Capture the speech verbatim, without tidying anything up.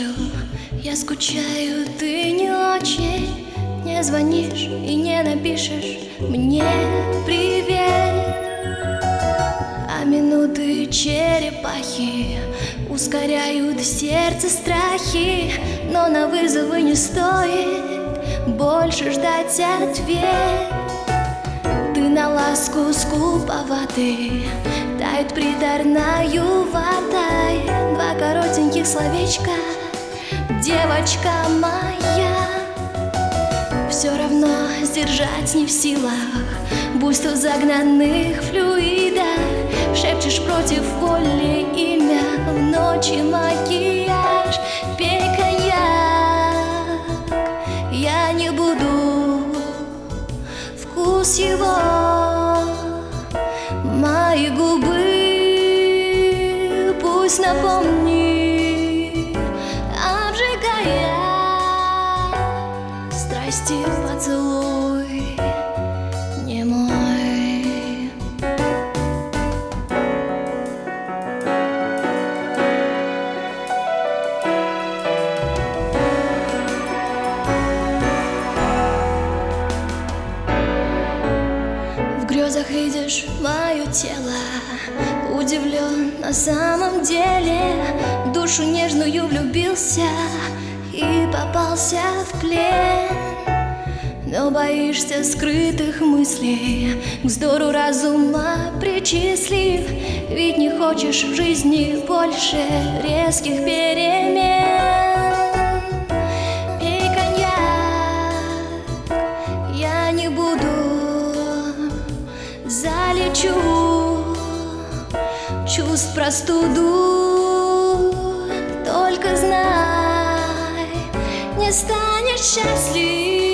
я скучаю, ты не очень. Не звонишь и не напишешь мне привет. А минуты черепахи ускоряют в сердце страхи. Но на вызовы не стоит больше ждать ответ. Ты на ласку скуповатый, тает приторною водой. Два коротеньких словечка, девочка моя. Все равно сдержать не в силах буйство загнанных флюидов. Шепчешь против воли имя в ночи макияж. Пей коньяк, я не буду вкус его. Мои губы пусть напомни, обжигая страсти поцелуй не мой. В грезах видишь мое тело, удивлен на самом деле. В душу нежную влюбился и попался в плен. Но боишься скрытых мыслей, к вздору разума причислив. Ведь не хочешь в жизни больше резких перемен. Пей коньяк, я не буду, залечу чувств простуду. Только знай, не станешь счастлив